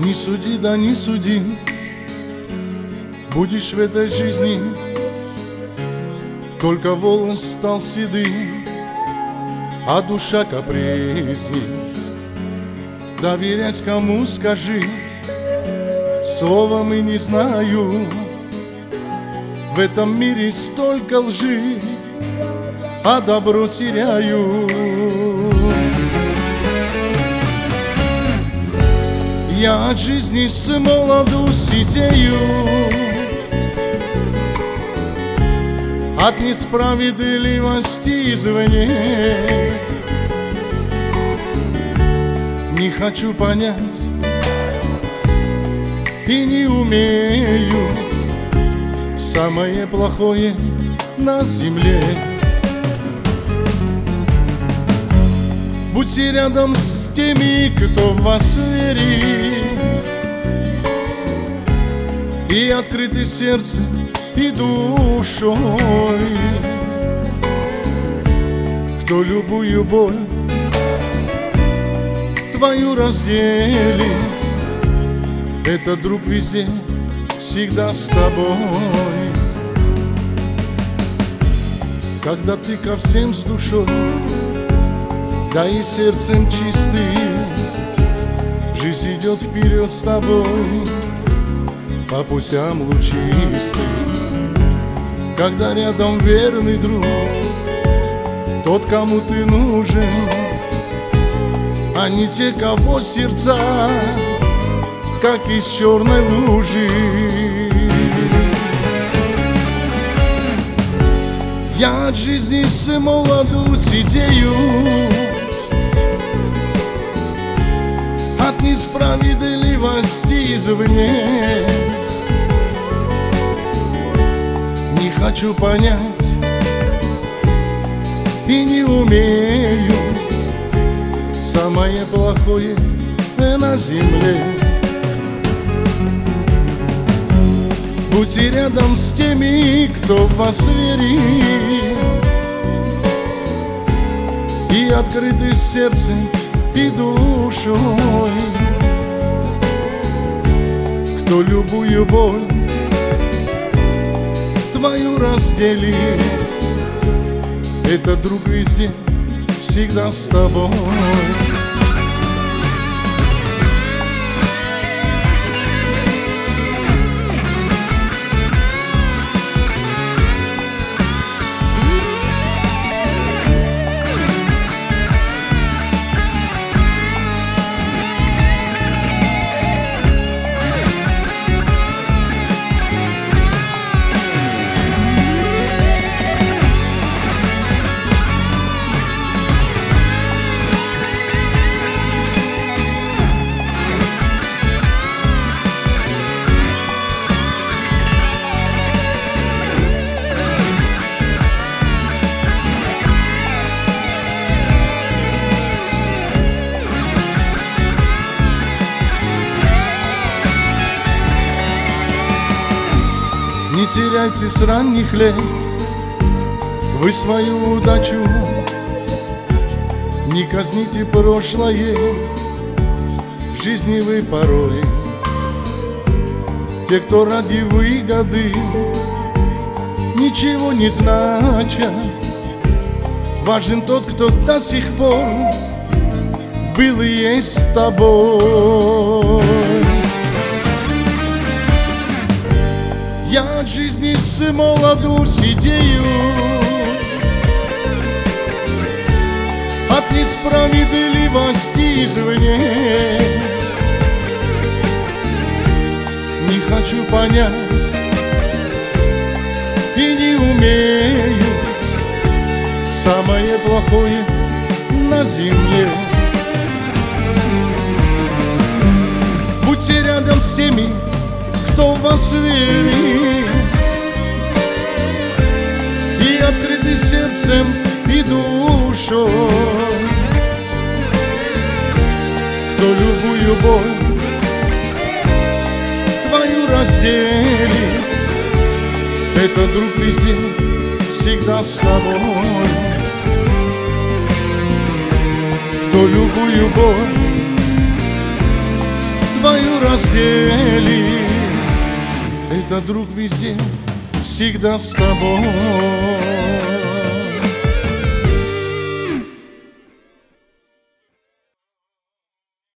Не суди, да не суди, будешь в этой жизни, только волос стал седым, а душа капризней. Доверять кому, скажи, словом и не знаю. В этом мире столько лжи, а добро теряю. Я от жизни с молоду сидею, от несправедливости извне. Не хочу понять и не умею самое плохое на земле. Будьте рядом с теми, кто в вас верит, и открыты сердцем и душой, кто любую боль твою разделит. Это друг везде, всегда с тобой. Когда ты ко всем с душой, да и сердцем чистым, жизнь идет вперед с тобой по путям лучистым. Когда рядом верный друг, тот, кому ты нужен, а не те, кого сердца, как из черной лужи. Я от жизни с молоду сидею, от несправедливости извне. Не хочу понять и не умею самое плохое на земле. Будьте рядом с теми, кто в вас верит, и открыты сердцем и душой, кто любую боль твою разделит. Это друг везде, всегда с тобой. Не теряйте с ранних лет вы свою удачу, не казните прошлое, в жизни вы порой. Те, кто ради выгоды ничего не значат, важен тот, кто до сих пор был и есть с тобой. Я от жизни с молоду сидею, от несправедливости извне. Не хочу понять и не умею самое плохое на земле. Будьте рядом с теми, кто в вас верит, и открыты сердцем и душой, кто любую боль твою разделит. Это друг везде, всегда с тобой, кто любую боль твою разделит. Это друг везде, всегда с тобой.